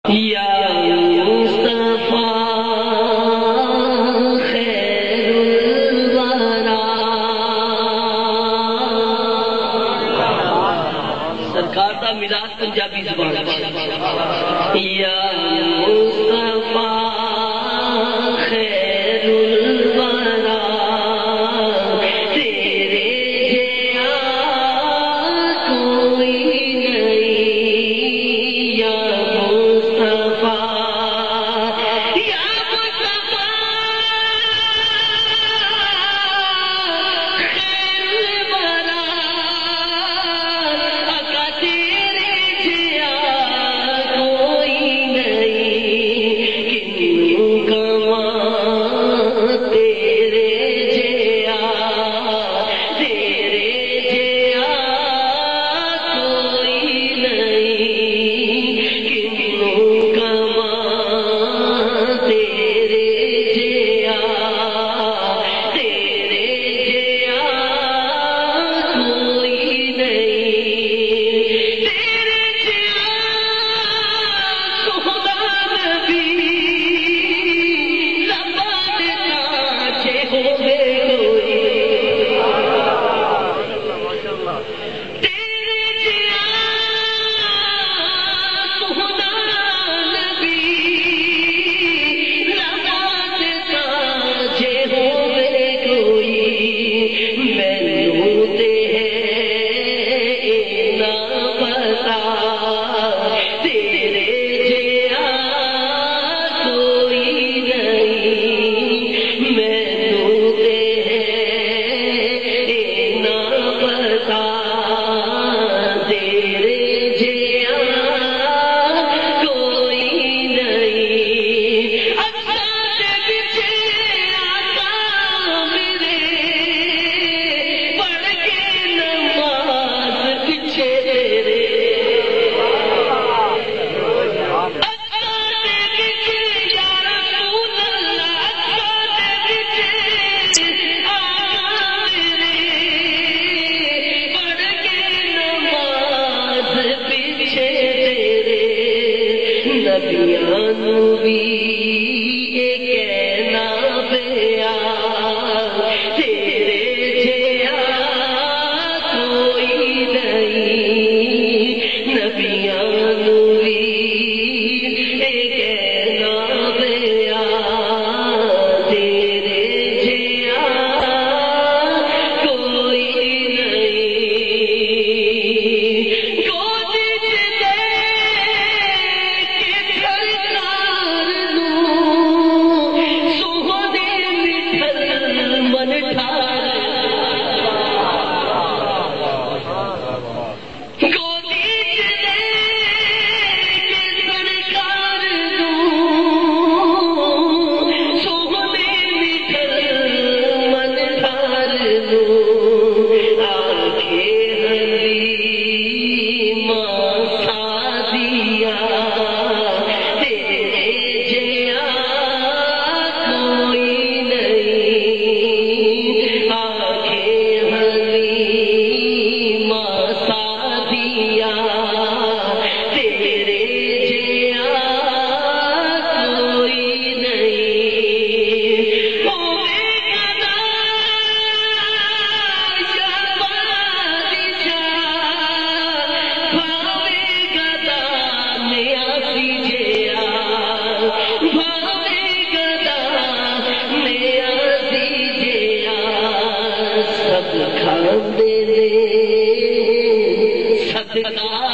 یا مصطفیٰ خیر الورا، سرکار دا مزاج پنجابی زبان یا مصطفیٰ خیر الورا، تیرے جیا کوئی نہیں یا مصطفیٰ، یا مصطفیٰ خیر الورا، آقا تیرے جیا کوئی نہیں، کنوں کواں تیرے جیا، تیرے جیا کوئی نہیں، کنوں کواں تیرے جیا، تیرے جیا کوئی نہیں، تیرے جیا سودا نبی لبا دے کانچے ہوے کوئی، تیرے جیا سودا نبی لبا دے کانچے ہوے کوئی، مینوں تے اینا پتا تیرے جیا کوئی نہیں، مینوں تے اینا پتا تیرے جیا کوئی نہیں، اکھاں دے پیچھے آقا میرے پڑھ کے نماز پیچھے تیرے، اکھاں دے پیچھے یا رسول اللہ، اکھاں دے پیچھے آقا میرے پڑھ کے نماز پیچھے تیرے، نبیاں نوں بھی یہ کہنا پیا تیرے جیا کوئی نہیں، نبیاں نوں بھی یہ کہنا پیا تیرے جیا کوئی نہیں، گودی چ دے کے سرکار نوں سوہنے مٹھل من ٹھار، گودی چ دے کے سرکار نوں سوہنے مٹھل من ٹھار نوں، آنکھیں حلیمہ سعدیہ تیرے جیا کوئی نہیں، آنکھیں حلیمہ سعدیہ تیرے جیا کوئی نہیں، ہوے گدا یا بادشاہ، بھاوے گدا نیازی جیا، بھاوے گدا نیازی جیا، سب کھاندے نے صدقہ